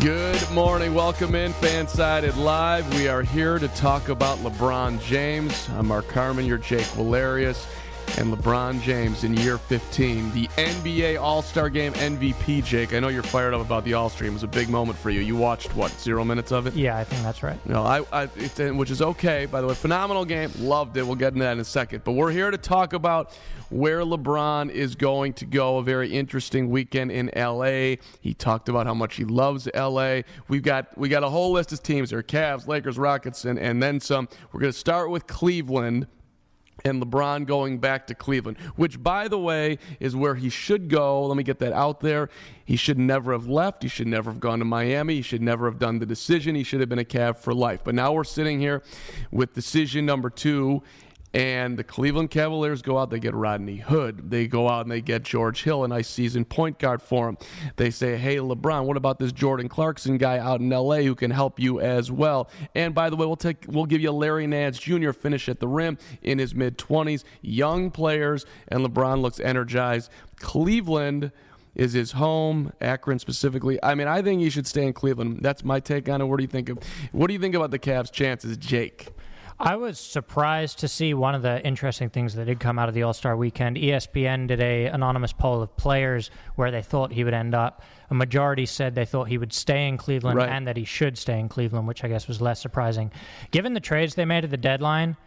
Good morning. Welcome in Fansided Live. We are here to talk about LeBron James. I'm Mark Carman, you're Jake Valerius, and LeBron James in year 15. The NBA All-Star Game MVP, Jake. I know you're fired up about the All-Star Game. It was a big moment for you. You watched, 0 minutes of it? Yeah, I think that's right. No, which is okay, by the way. Phenomenal game. Loved it. We'll get into that in a second. But we're here to talk about where LeBron is going to go. A very interesting weekend in L.A. He talked about how much he loves L.A. We got a whole list of teams here: Cavs, Lakers, Rockets, and then some. We're going to start with Cleveland and LeBron going back to Cleveland, which, by the way, is where he should go. Let me get that out there. He should never have left. He should never have gone to Miami. He should never have done the decision. He should have been a Cav for life. But now we're sitting here with decision number 2. And the Cleveland Cavaliers go out, they get Rodney Hood. They go out and they get George Hill, a nice season point guard for him. They say, hey, LeBron, what about this Jordan Clarkson guy out in L.A. who can help you as well? And by the way, we'll give you Larry Nance Jr. finish at the rim in his mid-20s. Young players, and LeBron looks energized. Cleveland is his home, Akron specifically. I mean, I think he should stay in Cleveland. That's my take on it. What do you think about the Cavs' chances, Jake? I was surprised to see one of the interesting things that did come out of the All-Star weekend. ESPN did an anonymous poll of players where they thought he would end up. A majority said they thought he would stay in Cleveland, right, and that he should stay in Cleveland, which I guess was less surprising. Given the trades they made at the deadline,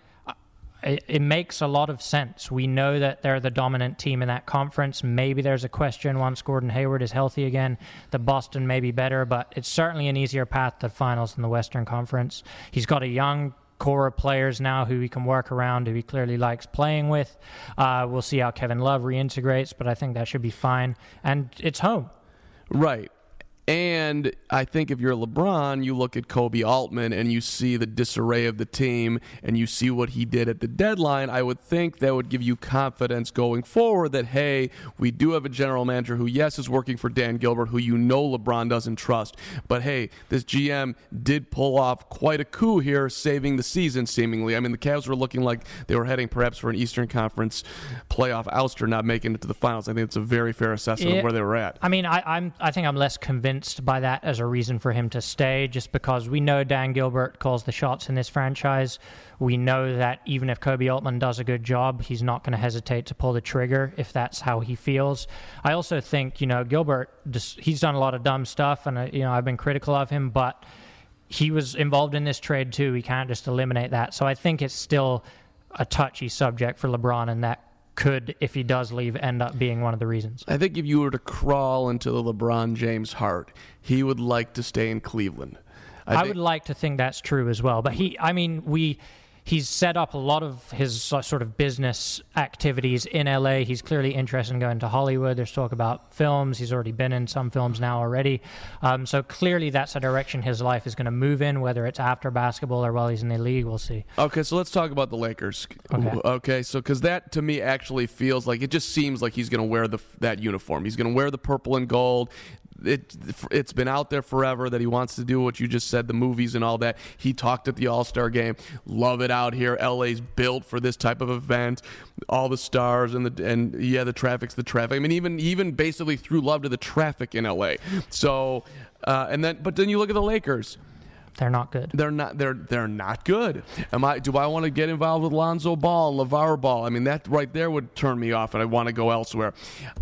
it makes a lot of sense. We know that they're the dominant team in that conference. Maybe there's a question once Gordon Hayward is healthy again that Boston may be better, but it's certainly an easier path to finals in the Western Conference. He's got a young core of players now who he can work around, who he clearly likes playing with. We'll see how Kevin Love reintegrates, but I think that should be fine. And it's home. Right. And I think if you're LeBron, you look at Kobe Altman and you see the disarray of the team and you see what he did at the deadline. I would think that would give you confidence going forward that, hey, we do have a general manager who, yes, is working for Dan Gilbert, who you know LeBron doesn't trust. But, hey, this GM did pull off quite a coup here, saving the season, seemingly. I mean, the Cavs were looking like they were heading perhaps for an Eastern Conference playoff ouster, not making it to the finals. I think it's a very fair assessment of where they were at. I mean, I think I'm less convinced by that as a reason for him to stay, just because we know Dan Gilbert calls the shots in this franchise. We know that even if Kobe Altman does a good job, he's not going to hesitate to pull the trigger if that's how he feels. I also think, Gilbert, he's done a lot of dumb stuff, and I've been critical of him, but he was involved in this trade too. We can't just eliminate that. So I think it's still a touchy subject for LeBron, and that could, if he does leave, end up being one of the reasons. I think if you were to crawl into the LeBron James heart, he would like to stay in Cleveland. I would like to think that's true as well. But he's set up a lot of his sort of business activities in L.A. He's clearly interested in going to Hollywood. There's talk about films. He's already been in some films now already. So clearly that's a direction his life is going to move in, whether it's after basketball or while he's in the league. We'll see. Okay, so let's talk about the Lakers. Okay, so because that to me actually feels like, it just seems like he's going to wear that uniform. He's going to wear the purple and gold. It's been out there forever that he wants to do what you just said, the movies and all that. He talked at the All-Star game. Love it out here. LA's built for this type of event. All the stars and the traffic's the traffic. I mean, even basically threw love to the traffic in LA. So but then you look at the Lakers. They're not good. They're not good. Do I want to get involved with Lonzo Ball, LeVar Ball? I mean, that right there would turn me off, and I want to go elsewhere.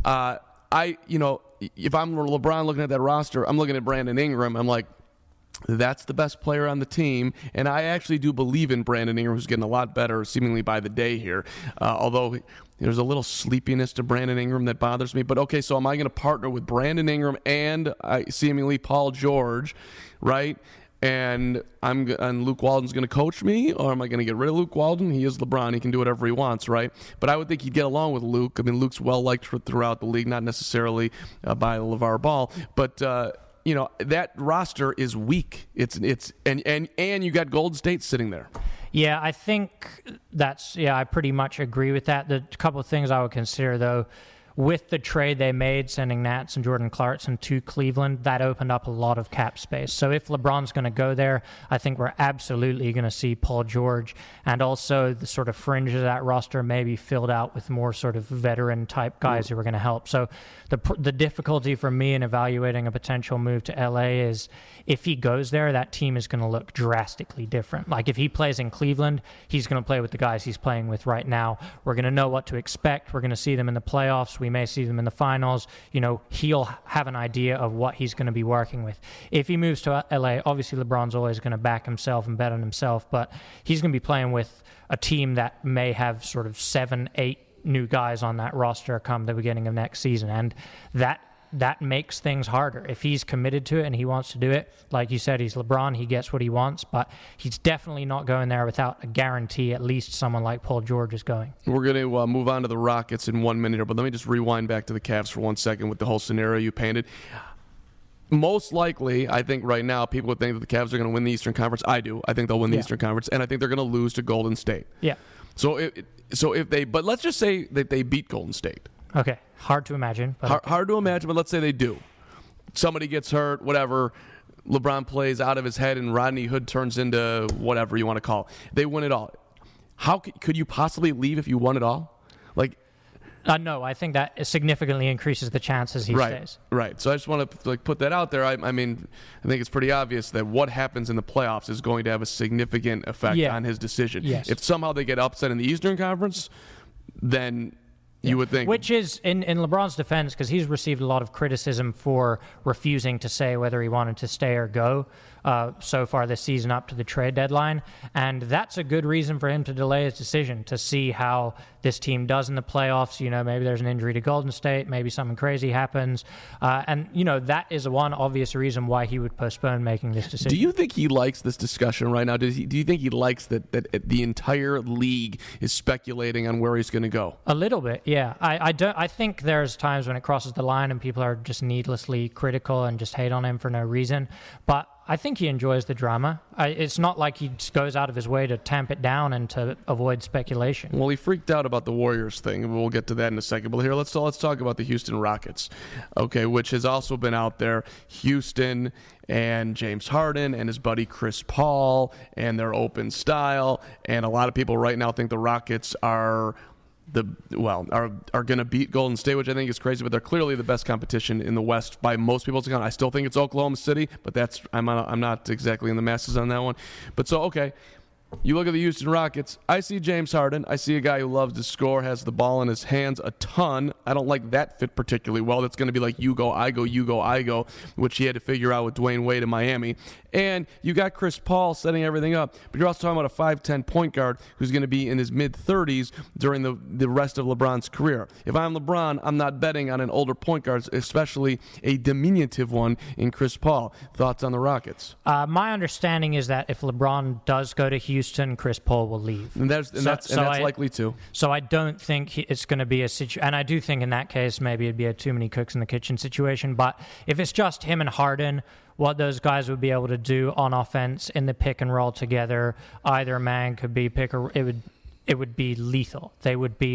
If I'm LeBron looking at that roster, I'm looking at Brandon Ingram. I'm like, that's the best player on the team. And I actually do believe in Brandon Ingram, who's getting a lot better seemingly by the day here. Although there's a little sleepiness to Brandon Ingram that bothers me. But, okay, so am I going to partner with Brandon Ingram and seemingly Paul George, right? And Luke Walton's going to coach me, or am I going to get rid of Luke Walton? He is LeBron. He can do whatever he wants, right? But I would think he'd get along with Luke. I mean, Luke's well-liked throughout the league, not necessarily by LeVar Ball. But, that roster is weak. And you got Golden State sitting there. Yeah, I think I pretty much agree with that. The couple of things I would consider, though, with the trade they made, sending Nats and Jordan Clarkson to Cleveland, that opened up a lot of cap space. So if LeBron's going to go there, I think we're absolutely going to see Paul George, and also the sort of fringe of that roster may be filled out with more sort of veteran-type guys who are going to help. So the difficulty for me in evaluating a potential move to LA is if he goes there, that team is going to look drastically different. Like if he plays in Cleveland, he's going to play with the guys he's playing with right now. We're going to know what to expect. We're going to see them in the playoffs. We may see them in the finals. He'll have an idea of what he's going to be working with. If he moves to LA, obviously LeBron's always going to back himself and bet on himself, but he's going to be playing with a team that may have sort of 7-8 new guys on that roster come the beginning of next season, and that makes things harder. If he's committed to it and he wants to do it, like you said, he's LeBron, he gets what he wants, but he's definitely not going there without a guarantee at least someone like Paul George is going. We're going to move on to the Rockets in 1 minute, but let me just rewind back to the Cavs for 1 second with the whole scenario you painted. Most likely, I think right now, people would think that the Cavs are going to win the Eastern Conference. I do. I think they'll win the Eastern Conference, and I think they're going to lose to Golden State. Yeah. So if they, but let's just say that they beat Golden State. Okay. Hard to imagine. But Hard to imagine, but let's say they do. Somebody gets hurt, whatever. LeBron plays out of his head, and Rodney Hood turns into whatever you want to call it. They win it all. How could you possibly leave if you won it all? No, I think that significantly increases the chances he stays. Right. So I just want to put that out there. I mean, I think it's pretty obvious that what happens in the playoffs is going to have a significant effect on his decision. Yes. If somehow they get upset in the Eastern Conference, then you would think. Which is, in LeBron's defense, because he's received a lot of criticism for refusing to say whether he wanted to stay or go so far this season up to the trade deadline. And that's a good reason for him to delay his decision, to see how this team does in the playoffs. Maybe there's an injury to Golden State, maybe something crazy happens. And that is one obvious reason why he would postpone making this decision. Do you think he likes this discussion right now? Do you think he likes that the entire league is speculating on where he's going to go? A little bit, yeah. I think there's times when it crosses the line and people are just needlessly critical and just hate on him for no reason. But I think he enjoys the drama. It's not like he just goes out of his way to tamp it down and to avoid speculation. Well, he freaked out about the Warriors thing. We'll get to that in a second. But here, let's talk about the Houston Rockets, okay, which has also been out there. Houston and James Harden and his buddy Chris Paul and their open style. And a lot of people right now think the Rockets are going to beat Golden State, which I think is crazy, but they're clearly the best competition in the West by most people's account. I still think it's Oklahoma City, but I'm not exactly in the masses on that one. But so, okay, you look at the Houston Rockets. I see James Harden. I see a guy who loves to score, has the ball in his hands a ton. I don't like that fit particularly well. That's going to be like you go, I go, you go, I go, which he had to figure out with Dwayne Wade in Miami. And you got Chris Paul setting everything up, but you're also talking about a 5'10" point guard who's going to be in his mid-30s during the rest of LeBron's career. If I'm LeBron, I'm not betting on an older point guard, especially a diminutive one in Chris Paul. Thoughts on the Rockets? My understanding is that if LeBron does go to Houston, Chris Paul will leave. And that's likely too. So I don't think it's going to be a situation, and I do think in that case maybe it'd be a too many cooks in the kitchen situation, but if it's just him and Harden, what those guys would be able to do on offense in the pick and roll together, either man could be it would be lethal. They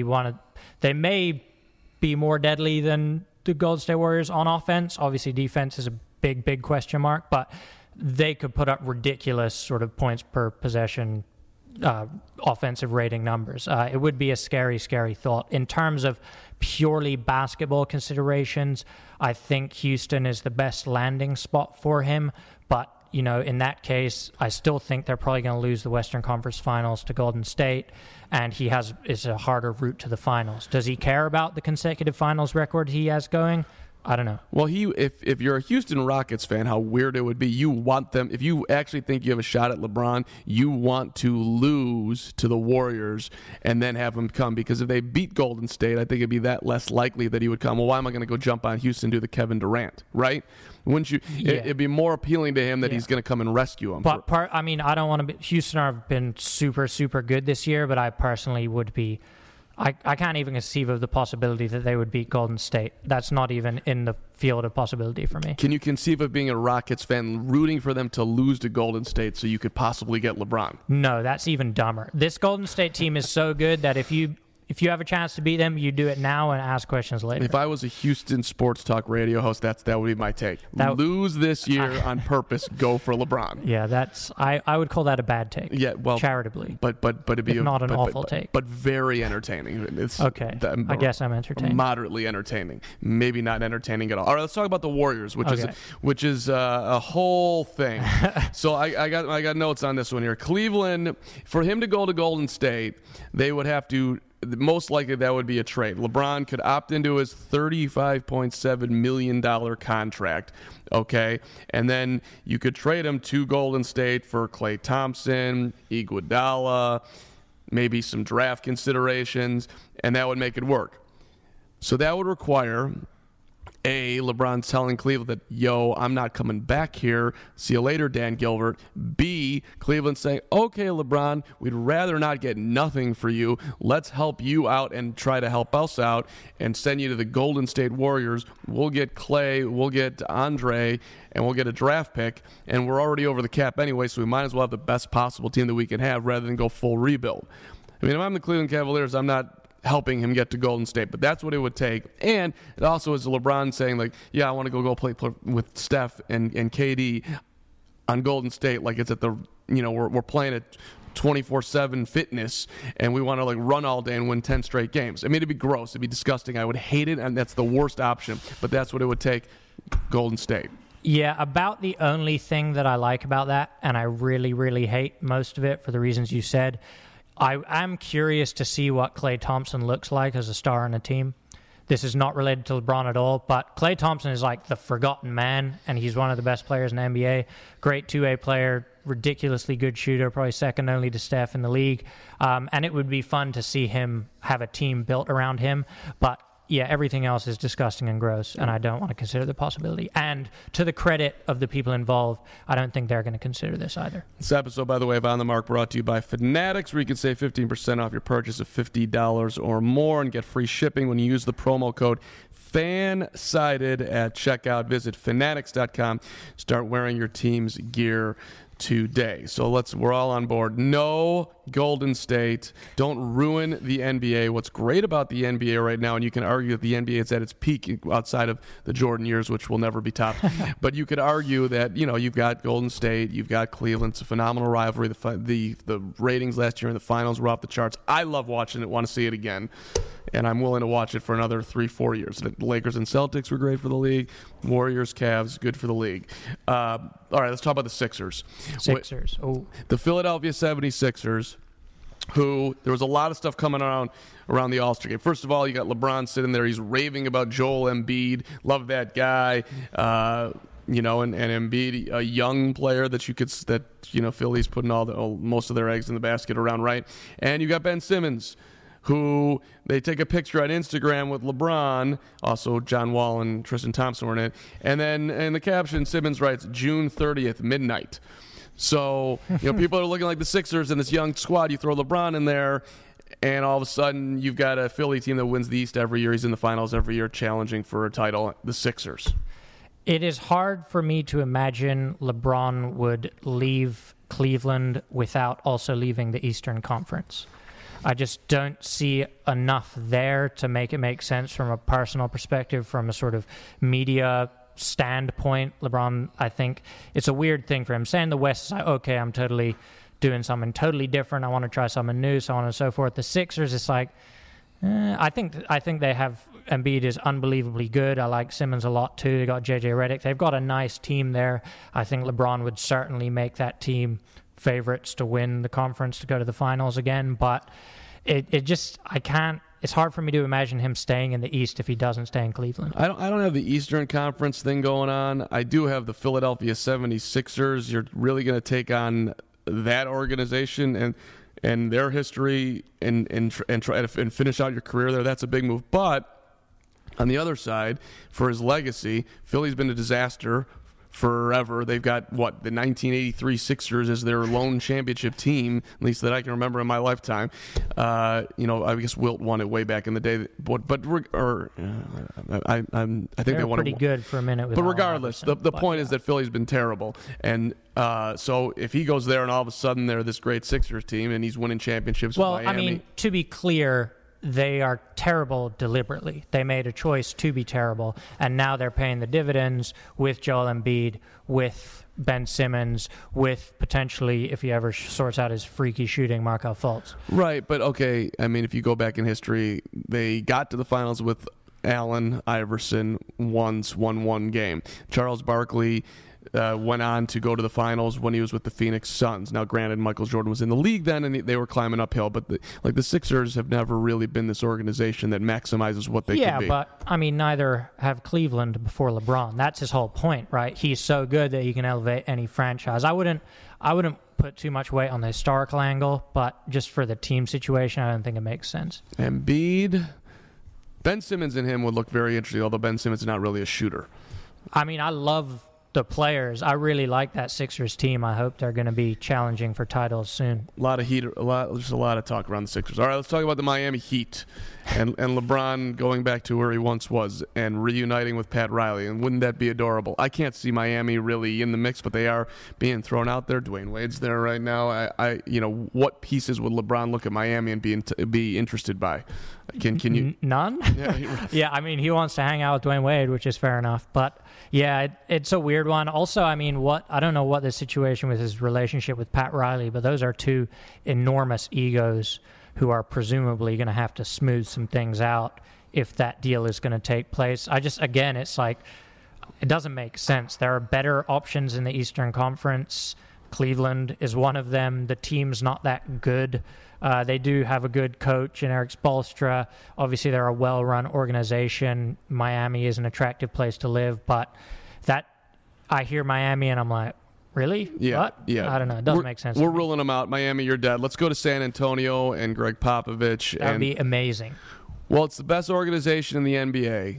may be more deadly than the Golden State Warriors on offense. Obviously defense is a big question mark, but they could put up ridiculous sort of points per possession offensive rating numbers. It would be a scary thought. In terms of purely basketball considerations, I think Houston is the best landing spot for him. But, in that case, I still think they're probably going to lose the Western Conference Finals to Golden State, and it's a harder route to the finals. Does he care about the consecutive finals record he has going? I don't know. Well, if you're a Houston Rockets fan, how weird it would be. You want them, if you actually think you have a shot at LeBron, you want to lose to the Warriors and then have him come. Because if they beat Golden State, I think it'd be that less likely that he would come. Well, why am I going to go jump on Houston and do the Kevin Durant, right? Wouldn't you? Yeah. It'd be more appealing to him that he's going to come and rescue him. But I don't want to be. Houston have been super good this year, but I personally would be. I can't even conceive of the possibility that they would beat Golden State. That's not even in the field of possibility for me. Can you conceive of being a Rockets fan rooting for them to lose to Golden State so you could possibly get LeBron? No, that's even dumber. This Golden State team is so good that if you if you have a chance to beat them, you do it now and ask questions later. If I was a Houston sports talk radio host, that would be my take. Lose this year on purpose. Go for LeBron. Yeah, I would call that a bad take. Yeah, well, charitably, but it'd be not an awful take, but very entertaining. It's okay. I guess I'm entertained. Moderately entertaining, maybe not entertaining at all. All right, let's talk about the Warriors, which is a whole thing. So I got notes on this one here. Cleveland, for him to go to Golden State, they would have to. Most likely that would be a trade. LeBron could opt into his $35.7 million contract, okay? And then you could trade him to Golden State for Klay Thompson, Iguodala, maybe some draft considerations, and that would make it work. So that would require LeBron telling Cleveland that, yo, I'm not coming back here. See you later, Dan Gilbert. B, Cleveland saying, okay, LeBron, we'd rather not get nothing for you. Let's help you out and try to help us out and send you to the Golden State Warriors. We'll get Klay, we'll get Andre, and we'll get a draft pick. And we're already over the cap anyway, so we might as well have the best possible team that we can have rather than go full rebuild. I mean, if I'm the Cleveland Cavaliers, I'm not helping him get to Golden State, but that's what it would take. And it also is LeBron saying, like, yeah, I want to go play with Steph and KD on Golden State, like it's at the, we're playing at 24/7 fitness, and we want to like run all day and win 10 straight games. I mean, it'd be gross, it'd be disgusting. I would hate it, and that's the worst option. But that's what it would take. Golden State. Yeah, about the only thing that I like about that, and I really, really hate most of it for the reasons you said. I'm curious to see what Klay Thompson looks like as a star on a team. This is not related to LeBron at all, but Klay Thompson is like the forgotten man, and he's one of the best players in the NBA. Great two-way player, ridiculously good shooter, probably second only to Steph in the league. And it would be fun to see him have a team built around him. But yeah, everything else is disgusting and gross, and I don't want to consider the possibility. And to the credit of the people involved, I don't think they're going to consider this either. This episode, by the way, of On the Mark, brought to you by Fanatics, where you can save 15% off your purchase of $50 or more and get free shipping when you use the promo code FANSIDED at checkout. Visit fanatics.com. Start wearing your team's gear today. So we're all on board. No Golden State. Don't ruin the NBA. What's great about the NBA right now, and you can argue that the NBA is at its peak outside of the Jordan years, which will never be topped, but you could argue that, you've got Golden State, you've got Cleveland. It's a phenomenal rivalry. The ratings last year in the finals were off the charts. I love watching it, want to see it again, and I'm willing to watch it for another 3-4 years. The Lakers and Celtics were great for the league. Warriors, Cavs, good for the league. All right, let's talk about the Sixers. The Philadelphia 76ers, who there was a lot of stuff coming around the All-Star game. First of all, you got LeBron sitting there. He's raving about Joel Embiid. Love that guy. And Embiid, a young player that Philly's putting most of their eggs in the basket around, right? And you got Ben Simmons, who they take a picture on Instagram with LeBron. Also, John Wall and Tristan Thompson were in it. And then in the caption, Simmons writes, June 30th, midnight. So, people are looking like the Sixers in this young squad. You throw LeBron in there, and all of a sudden, you've got a Philly team that wins the East every year. He's in the finals every year, challenging for a title. The Sixers. It is hard for me to imagine LeBron would leave Cleveland without also leaving the Eastern Conference. I just don't see enough there to make it make sense from a personal perspective, from a sort of media standpoint. LeBron, I think it's a weird thing for him. Saying the West is like, okay, I'm totally doing something totally different. I want to try something new, so on and so forth. The Sixers, it's like, I think they have Embiid is unbelievably good. I like Simmons a lot too. They got JJ Redick. They've got a nice team there. I think LeBron would certainly make that team favorites to win the conference, to go to the finals again. But it's hard for me to imagine him staying in the East if he doesn't stay in Cleveland. I don't have the Eastern Conference thing going on. I do have the Philadelphia 76ers. You're really going to take on that organization and their history and try to finish out your career there. That's a big move. But on the other side, for his legacy, Philly's been a disaster forever. They've got, the 1983 Sixers as their lone championship team, at least that I can remember in my lifetime. I guess Wilt won it way back in the day. I think they won pretty good for a minute. But regardless, the point is that Philly's been terrible. And so if he goes there and all of a sudden they're this great Sixers team and he's winning championships with Miami. I mean, to be clear, they are terrible deliberately. They made a choice to be terrible, and now they're paying the dividends with Joel Embiid, with Ben Simmons, with potentially, if he ever sorts out his freaky shooting, Markelle Fultz. Right, but okay, I mean, if you go back in history, they got to the finals with Allen Iverson, won one game. Charles Barkley went on to go to the finals when he was with the Phoenix Suns. Now, granted, Michael Jordan was in the league then, and they were climbing uphill. But the Sixers have never really been this organization that maximizes what they can be. Yeah, but I mean, neither have Cleveland before LeBron. That's his whole point, right? He's so good that he can elevate any franchise. I wouldn't put too much weight on the historical angle, but just for the team situation, I don't think it makes sense. Embiid, Ben Simmons and him would look very interesting, although Ben Simmons is not really a shooter. I mean, I love the players. I really like that Sixers team. I hope they're going to be challenging for titles soon. A lot of heat, just a lot of talk around the Sixers. All right, let's talk about the Miami Heat and LeBron going back to where he once was and reuniting with Pat Riley. And wouldn't that be adorable? I can't see Miami really in the mix, but they are being thrown out there. Dwayne Wade's there right now. What pieces would LeBron look at Miami and be interested by? Can you? None? Yeah, I mean, he wants to hang out with Dwayne Wade, which is fair enough. But yeah, it's a weird one. Also, I mean, I don't know what the situation with his relationship with Pat Riley, but those are two enormous egos who are presumably going to have to smooth some things out if that deal is going to take place. It's like, it doesn't make sense. There are better options in the Eastern Conference. Cleveland is one of them. The team's not that good. They do have a good coach in Eric Spoelstra. Obviously, they're a well-run organization. Miami is an attractive place to live, but I hear Miami and I'm like, really? Yeah. What? Yeah. I don't know. It doesn't make sense. We're ruling them out. Miami, you're dead. Let's go to San Antonio and Greg Popovich. That would be amazing. Well, it's the best organization in the NBA,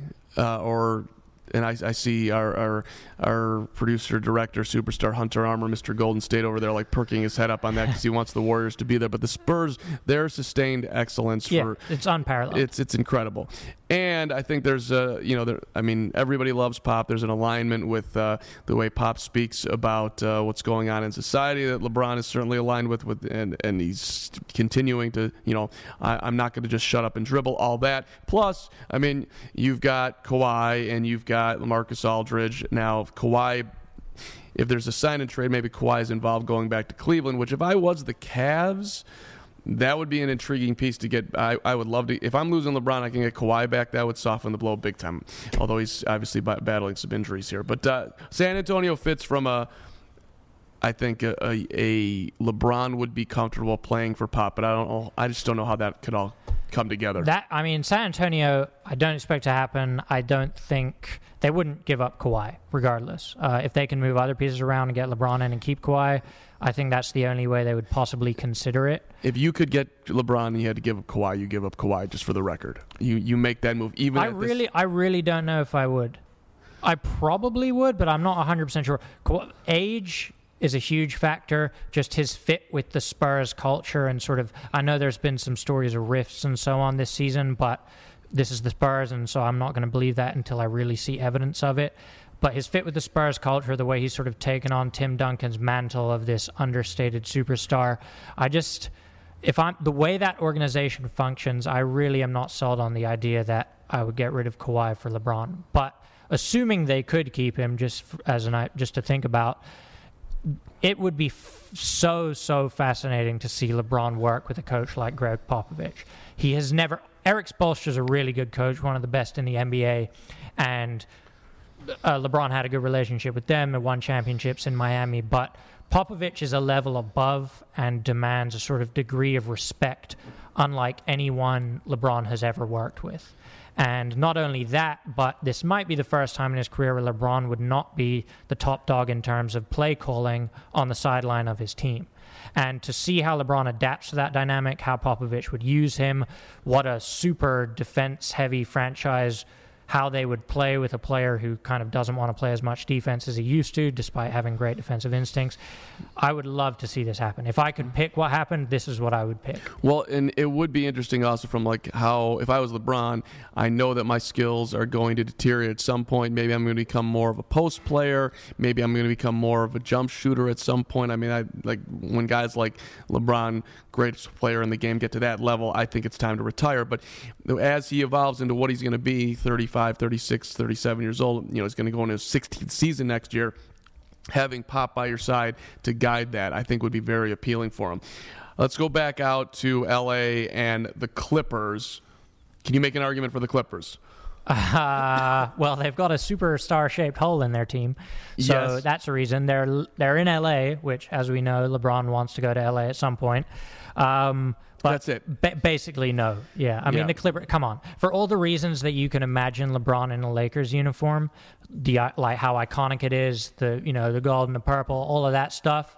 and I see our producer, director, superstar, Hunter Armour, Mr. Golden State over there, like perking his head up on that because he wants the Warriors to be there. But the Spurs, their sustained excellence, it's unparalleled. It's incredible. And I think there's everybody loves Pop. There's an alignment with the way Pop speaks about what's going on in society that LeBron is certainly aligned with and he's continuing to, I'm not going to just shut up and dribble, all that. Plus, I mean, you've got Kawhi and you've got LaMarcus Aldridge. Now, Kawhi, if there's a sign and trade, maybe Kawhi's involved going back to Cleveland, which if I was the Cavs, that would be an intriguing piece to get. I would love to. If I'm losing LeBron, I can get Kawhi back. That would soften the blow big time. Although he's obviously battling some injuries here. But San Antonio fits from I think a LeBron would be comfortable playing for Pop. But I don't know. I just don't know how that could all come together. San Antonio, I don't expect to happen. I don't think they wouldn't give up Kawhi regardless. If they can move other pieces around and get LeBron in and keep Kawhi, I think that's the only way they would possibly consider it. If you could get LeBron and you had to give up Kawhi, you give up Kawhi just for the record. You make that move. I really don't know if I would. I probably would, but I'm not 100% sure. Age is a huge factor. Just his fit with the Spurs culture and sort of, I know there's been some stories of rifts and so on this season, but this is the Spurs, and so I'm not going to believe that until I really see evidence of it. But his fit with the Spurs culture, the way he's sort of taken on Tim Duncan's mantle of this understated superstar, the way that organization functions, I really am not sold on the idea that I would get rid of Kawhi for LeBron. But assuming they could keep him, just to think about, it would be so fascinating to see LeBron work with a coach like Greg Popovich. Eric Spoelstra is a really good coach, one of the best in the NBA, and LeBron had a good relationship with them and won championships in Miami, but Popovich is a level above and demands a sort of degree of respect unlike anyone LeBron has ever worked with. And not only that, but this might be the first time in his career where LeBron would not be the top dog in terms of play calling on the sideline of his team. And to see how LeBron adapts to that dynamic, how Popovich would use him, what a super defense-heavy franchise how they would play with a player who kind of doesn't want to play as much defense as he used to, despite having great defensive instincts. I would love to see this happen. If I could pick what happened, this is what I would pick. Well, and it would be interesting also from like how, if I was LeBron, I know that my skills are going to deteriorate at some point. Maybe I'm going to become more of a post player. Maybe I'm going to become more of a jump shooter at some point. I mean, I like when guys like LeBron, greatest player in the game, get to that level, I think it's time to retire. But as he evolves into what he's going to be, 35, 36, 37 years old, he's going to go into his 16th season next year. Having Pop by your side to guide that, I think, would be very appealing for him. Let's go back out to L.A. and the Clippers. Can you make an argument for the Clippers? Well, they've got a superstar-shaped hole in their team, so that's the reason. They're in L.A., which, as we know, LeBron wants to go to L.A. at some point. But that's it. Basically, no. Yeah. I mean, the Clippers, come on. For all the reasons that you can imagine LeBron in a Lakers uniform, like how iconic it is, the gold and the purple, all of that stuff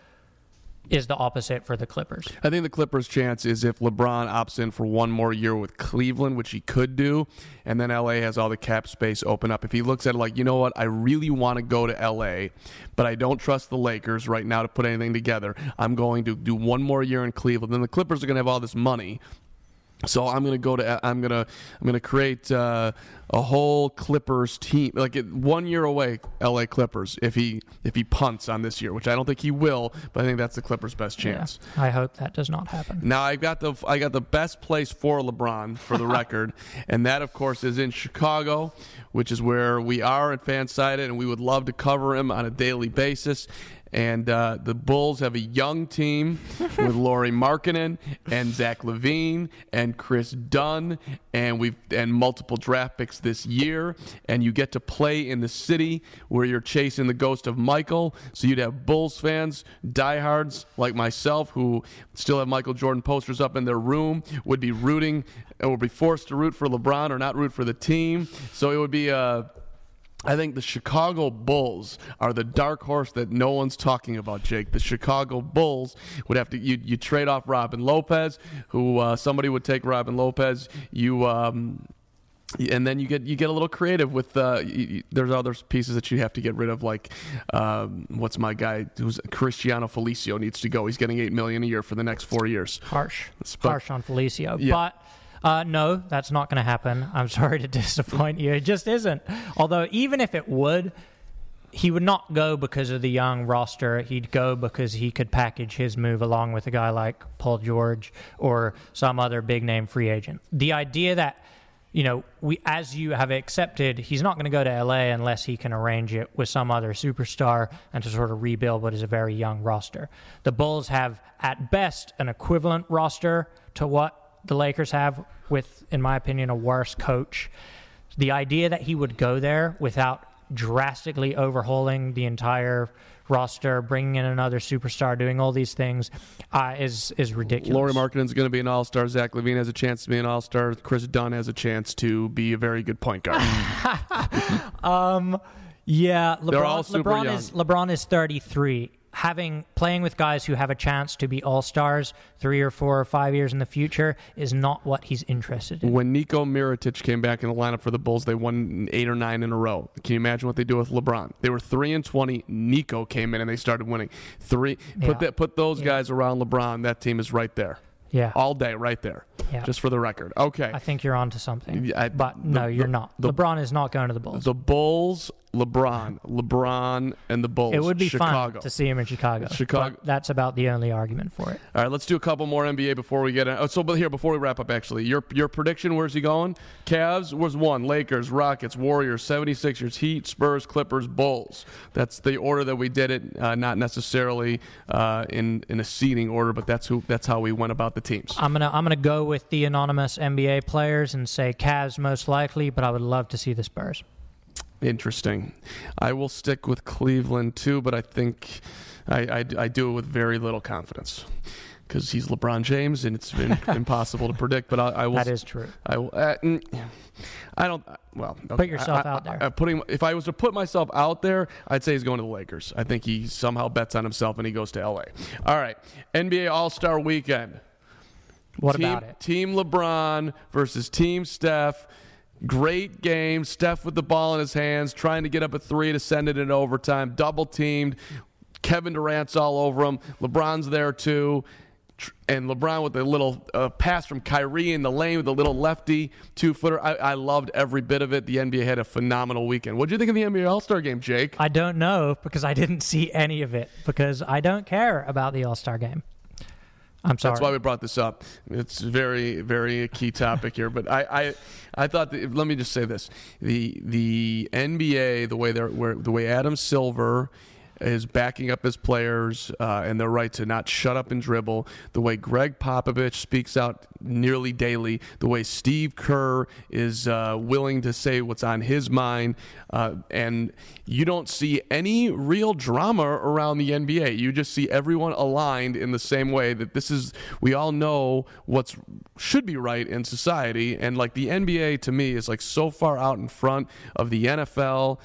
is the opposite for the Clippers. I think the Clippers' chance is if LeBron opts in for one more year with Cleveland, which he could do, and then LA has all the cap space open up. If he looks at it like, you know what, I really want to go to LA, but I don't trust the Lakers right now to put anything together. I'm going to do one more year in Cleveland. Then the Clippers are going to have all this money. So I'm gonna create a whole Clippers team, like 1 year away, LA Clippers. If he punts on this year, which I don't think he will, but I think that's the Clippers' best chance. Yeah, I hope that does not happen. Now I got the best place for LeBron, for the record, and that of course is in Chicago, which is where we are at Fansided, and we would love to cover him on a daily basis. And the Bulls have a young team with Lauri Markkanen and Zach LaVine and Chris Dunn, and multiple draft picks this year. And you get to play in the city where you're chasing the ghost of Michael. So you'd have Bulls fans, diehards like myself, who still have Michael Jordan posters up in their room, would be rooting, and would be forced to root for LeBron or not root for the team. So it would be I think the Chicago Bulls are the dark horse that no one's talking about, Jake. The Chicago Bulls would have to you trade off Robin Lopez, who somebody would take Robin Lopez. And then you get a little creative with there's other pieces that you have to get rid of, like what's my guy who's Cristiano Felicio needs to go. He's getting $8 million a year for the next 4 years. Harsh on Felicio, yeah. But. No, that's not going to happen. I'm sorry to disappoint you. It just isn't. Although, even if it would, he would not go because of the young roster. He'd go because he could package his move along with a guy like Paul George or some other big-name free agent. The idea that, as you have accepted, he's not going to go to L.A. unless he can arrange it with some other superstar and to sort of rebuild what is a very young roster. The Bulls have, at best, an equivalent roster to what the Lakers have, with, in my opinion, a worse coach. The idea that he would go there without drastically overhauling the entire roster, bringing in another superstar, doing all these things is ridiculous. Lauri Markkanen's going to be an all-star. Zach LaVine has a chance to be an all-star. Chris Dunn has a chance to be a very good point guard. Yeah, they're all super young. LeBron is 33. Playing with guys who have a chance to be all-stars 3 or 4 or 5 years in the future is not what he's interested in. When Niko Mirotic came back in the lineup for the Bulls, they won 8 or 9 in a row. Can you imagine what they do with LeBron? They were 3-20. Niko came in and they started winning. Put those guys around LeBron. That team is right there. Yeah. All day, right there. Yeah. Just for the record. Okay. I think you're on to something. You're not. LeBron is not going to the Bulls. The Bulls, LeBron, and the Bulls. It would be Chicago. fun to see him in Chicago. But that's about the only argument for it. All right, let's do a couple more NBA before we get in. Before we wrap up, actually, your prediction, where's he going? Cavs was 1, Lakers, Rockets, Warriors, 76ers, Heat, Spurs, Clippers, Bulls. That's the order that we did it, not necessarily in a seeding order, but that's how we went about the teams. I'm gonna go with the anonymous NBA players and say Cavs most likely, but I would love to see the Spurs. Interesting. I will stick with Cleveland too, but I think I do it with very little confidence because he's LeBron James and it's been impossible to predict. But I will. That is true. I will. I don't. Well, okay. Put yourself out there. If I was to put myself out there, I'd say he's going to the Lakers. I think he somehow bets on himself and he goes to LA. All right, NBA All-Star Weekend. What about it? Team LeBron versus Team Steph. Great game. Steph with the ball in his hands, trying to get up a three to send it in overtime. Double teamed. Kevin Durant's all over him. LeBron's there too. And LeBron with a little pass from Kyrie in the lane with a little lefty 2-footer. I loved every bit of it. The NBA had a phenomenal weekend. What did you think of the NBA All-Star game, Jake? I don't know because I didn't see any of it because I don't care about the All-Star game. I'm sorry. That's why we brought this up. It's very, very key topic here. But I thought let me just say this: the NBA, the way Adam Silver is backing up his players and their right to not shut up and dribble, the way Greg Popovich speaks out nearly daily, the way Steve Kerr is willing to say what's on his mind, and you don't see any real drama around the NBA. You just see everyone aligned in the same way that we all know what's should be right in society, and like the NBA to me is like so far out in front of the NFL,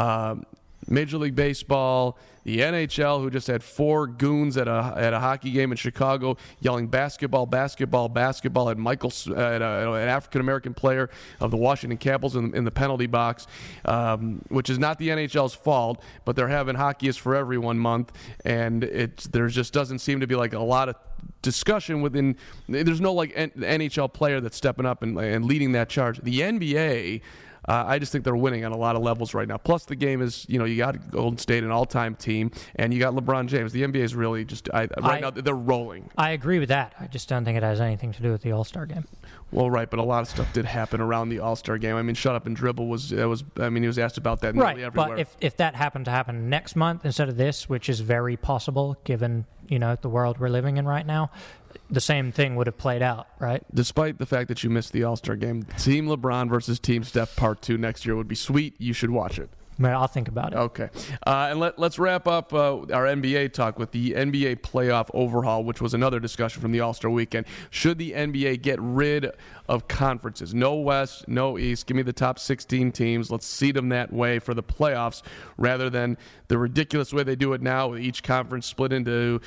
Major League Baseball, the NHL, who just had 4 goons at a hockey game in Chicago yelling basketball, basketball, basketball at an African-American player of the Washington Capitals in the penalty box, which is not the NHL's fault, but they're having Hockey is for Everyone month, and there just doesn't seem to be like a lot of discussion within. There's no like NHL player that's stepping up and leading that charge. The NBA, I just think they're winning on a lot of levels right now. Plus, the game is, you got Golden State, an all-time team, and you got LeBron James. The NBA is really just, right now, they're rolling. I agree with that. I just don't think it has anything to do with the All-Star game. Well, right, but a lot of stuff did happen around the All-Star game. I mean, shut up and dribble he was asked about that nearly everywhere. But if that happened to happen next month instead of this, which is very possible given, the world we're living in right now, the same thing would have played out, right? Despite the fact that you missed the All-Star game, Team LeBron versus Team Steph Part 2 next year would be sweet. You should watch it. I'll think about it. Okay. And let's wrap up our NBA talk with the NBA playoff overhaul, which was another discussion from the All-Star weekend. Should the NBA get rid of conferences? No West, no East. Give me the top 16 teams. Let's seed them that way for the playoffs rather than the ridiculous way they do it now with each conference split into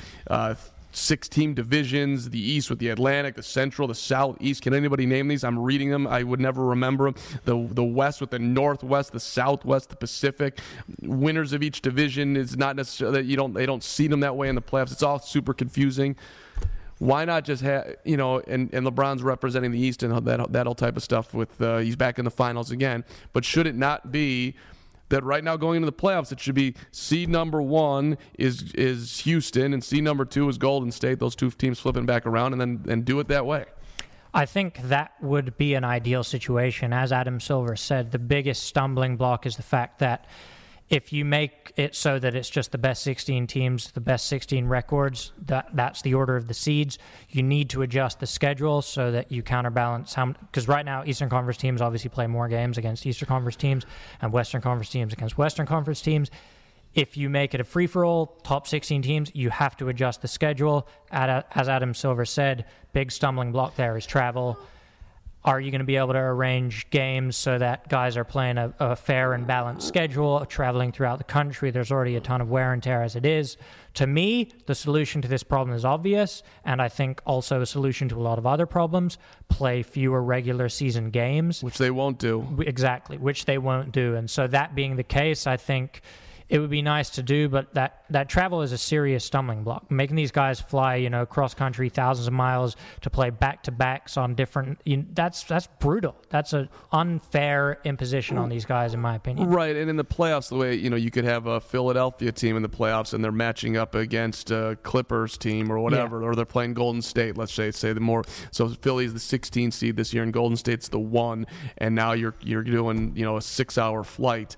6-team divisions, the East with the Atlantic, the Central, the Southeast. Can anybody name these? I'm reading them. I would never remember them. The West with the Northwest, the Southwest, the Pacific. Winners of each division is not necessarily they don't seed them that way in the playoffs. It's all super confusing. Why not just have, and LeBron's representing the East and that whole type of stuff with he's back in the finals again. But should it not be that right now going into the playoffs, it should be seed number 1 is Houston and seed number 2 is Golden State. Those two teams flipping back around and do it that way. I think that would be an ideal situation. As Adam Silver said, the biggest stumbling block is the fact that if you make it so that it's just the best 16 teams, the best 16 records, that's the order of the seeds, you need to adjust the schedule so that you counterbalance because right now Eastern Conference teams obviously play more games against Eastern Conference teams and Western Conference teams against Western Conference teams. If you make it a free-for-all, top 16 teams, you have to adjust the schedule. As Adam Silver said, big stumbling block there is travel. Are you going to be able to arrange games so that guys are playing a fair and balanced schedule, traveling throughout the country? There's already a ton of wear and tear as it is. To me, the solution to this problem is obvious, and I think also a solution to a lot of other problems. Play fewer regular season games. Which they won't do. Exactly, which they won't do. And so that being the case, I think it would be nice to do, but that travel is a serious stumbling block. Making these guys fly, cross country, thousands of miles to play back-to-backs on different, that's brutal. That's an unfair imposition on these guys, in my opinion. Right, and in the playoffs, the way, you could have a Philadelphia team in the playoffs and they're matching up against a Clippers team or whatever, or they're playing Golden State, let's say the more. So Philly's the 16 seed this year and Golden State's the 1, and now you're doing, a 6-hour flight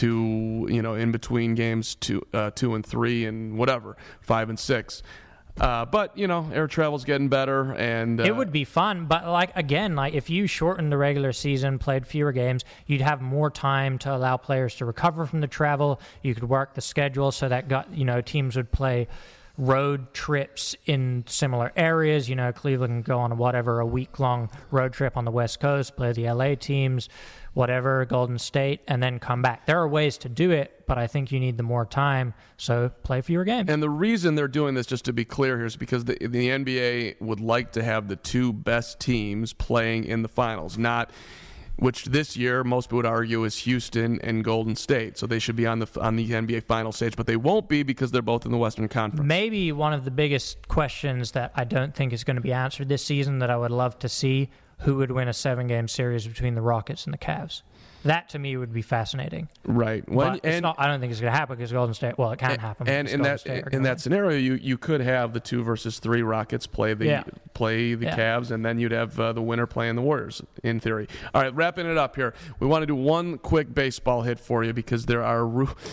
to in between games 2 and 3 and whatever 5 and 6, but air travel's getting better and it would be fun. But if you shortened the regular season, played fewer games, you'd have more time to allow players to recover from the travel. You could work the schedule so that teams would play road trips in similar areas. Cleveland can go on a week-long road trip on the West Coast, play the LA teams, Golden State, and then come back. There are ways to do it, but I think you need the more time, so play fewer games. And the reason they're doing this, just to be clear here, is because the NBA would like to have the 2 best teams playing in the finals, not which this year most people would argue is Houston and Golden State. So they should be on the NBA final stage, but they won't be because they're both in the Western Conference. Maybe one of the biggest questions that I don't think is going to be answered this season that I would love to see, who would win a 7-game series between the Rockets and the Cavs? That, to me, would be fascinating. Right. But I don't think it's going to happen because Golden State, well, it can happen. And in that scenario, you could have the 2 versus 3 Rockets play the Cavs, and then you'd have the winner playing the Warriors, in theory. All right, wrapping it up here. We want to do one quick baseball hit for you because there are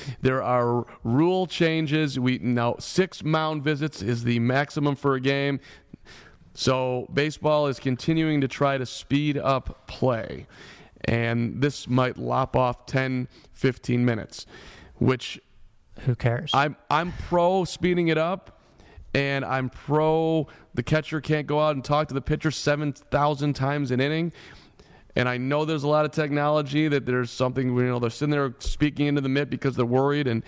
rule changes. Now 6 mound visits is the maximum for a game. So baseball is continuing to try to speed up play. And this might lop off 10, 15 minutes, which... Who cares? I'm pro speeding it up, and I'm pro the catcher can't go out and talk to the pitcher 7,000 times an inning. And I know there's a lot of technology that there's something, they're sitting there speaking into the mitt because they're worried, and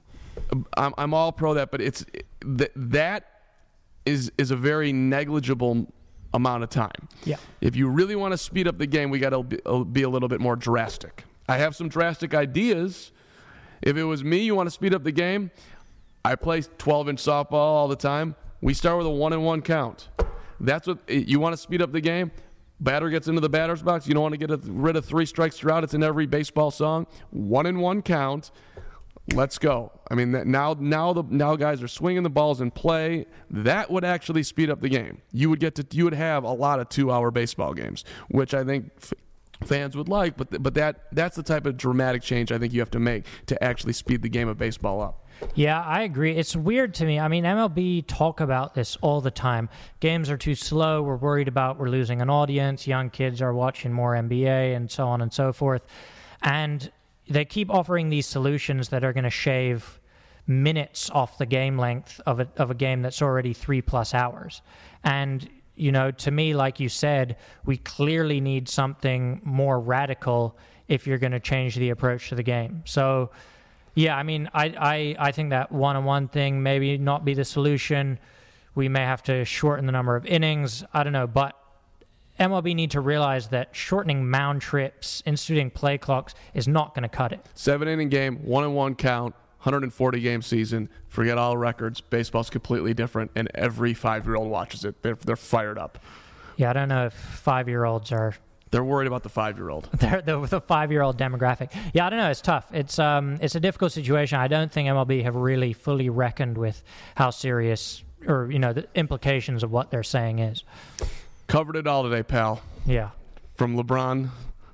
I'm all pro that, but that is a very negligible amount of time. Yeah. If you really want to speed up the game, we got to be a little bit more drastic. I have some drastic ideas. If it was me, you want to speed up the game, I play 12-inch softball all the time. We start with a 1-1 count. That's what you want to speed up the game. Batter gets into the batter's box. You don't want to get rid of 3 strikes you're out. It's in every baseball song. 1-1 count. Let's go. I mean, now guys are swinging the balls in play. That would actually speed up the game. You would have a lot of 2-hour baseball games, which I think fans would like. But that's the type of dramatic change I think you have to make to actually speed the game of baseball up. Yeah, I agree. It's weird to me. I mean, MLB talk about this all the time. Games are too slow. We're worried we're losing an audience. Young kids are watching more NBA and so on and so forth. And they keep offering these solutions that are going to shave minutes off the game length of a game that's already 3+ hours. And, to me, like you said, we clearly need something more radical if you're going to change the approach to the game. So, yeah, I mean, I think that 1-on-1 thing maybe not be the solution. We may have to shorten the number of innings. I don't know, but MLB need to realize that shortening mound trips, instituting play clocks is not going to cut it. 7-inning game, 1-1 count, 140-game season. Forget all records. Baseball's completely different, and every 5-year-old watches it. They're fired up. Yeah, I don't know if 5-year-olds are... They're worried about the 5-year-old. They're the 5-year-old demographic. Yeah, I don't know. It's tough. It's a difficult situation. I don't think MLB have really fully reckoned with how serious or the implications of what they're saying is. Covered it all today, pal. Yeah. From LeBron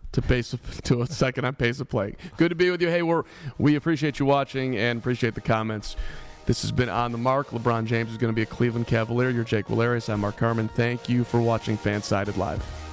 to a second on pace of play. Good to be with you. Hey, we appreciate you watching and appreciate the comments. This has been On the Mark. LeBron James is going to be a Cleveland Cavalier. You're Jake Valerius. I'm Mark Carman. Thank you for watching Fansided Live.